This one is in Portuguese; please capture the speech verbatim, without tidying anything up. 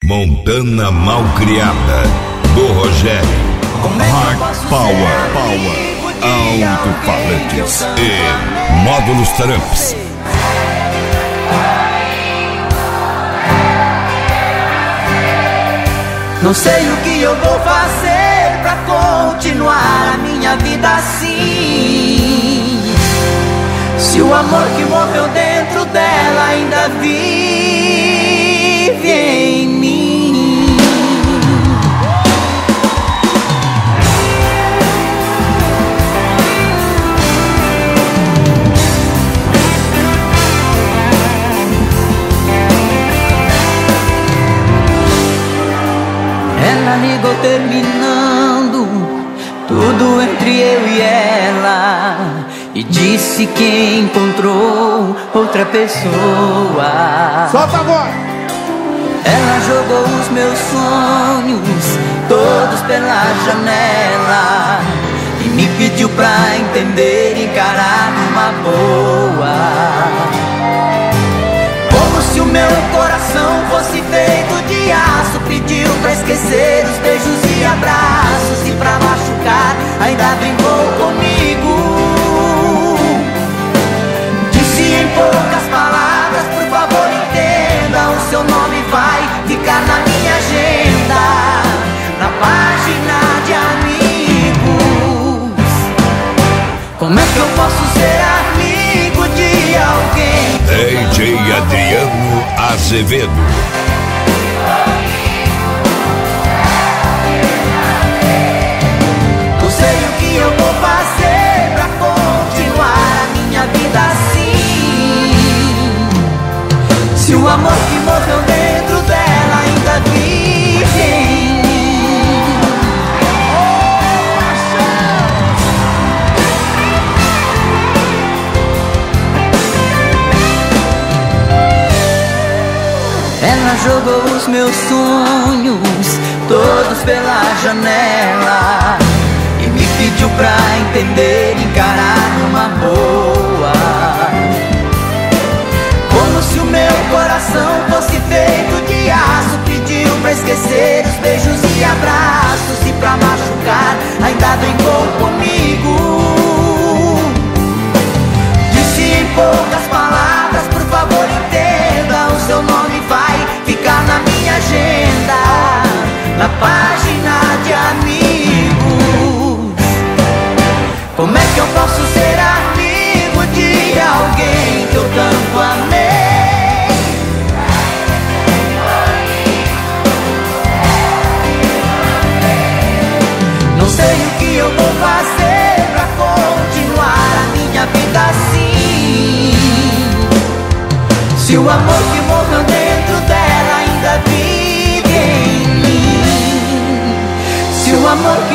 Montana Malcriada, do Rogério. Hard Power, Power, alto-falantes e módulos Trumps. Não sei o que eu vou fazer pra continuar a minha vida assim. Se o amor que morreu dentro dela ainda vive em mim. Ela ligou terminando tudo entre eu e ela e disse que encontrou outra pessoa. Solta agora! Ela jogou os meus sonhos todos pela janela e me pediu pra entender e encarar numa boa. Como se o meu coração fosse feito de aço, pediu pra esquecer os beijos e abraços, e pra machucar ainda brincou comigo. Disse em poucas palavras, por favor entenda, o seu nome vai ficar na minha agenda, na página de amigos. Como é que eu posso ser amigo de alguém? D J Adriano Azevedo. Não sei o que eu vou fazer pra continuar a minha vida assim. Se o amor que morreu dentro dela ainda vive em mim. Ela jogou os meus sonhos todos pela janela e me pediu pra entender e encarar numa boa. Como se o meu coração fosse feito de aço, pediu pra esquecer os beijos e abraços, e pra machucar ainda brincou comigo. Disse em poucas palavras, por favor entenda, o seu nome vai ficar na minha agenda, na página de amigos. Como é que eu posso ser amigo de alguém que eu tanto amei? Não sei o que eu vou fazer pra continuar a minha vida assim. Se o amor que morreu dentro dela ainda vive em mim. Se o amor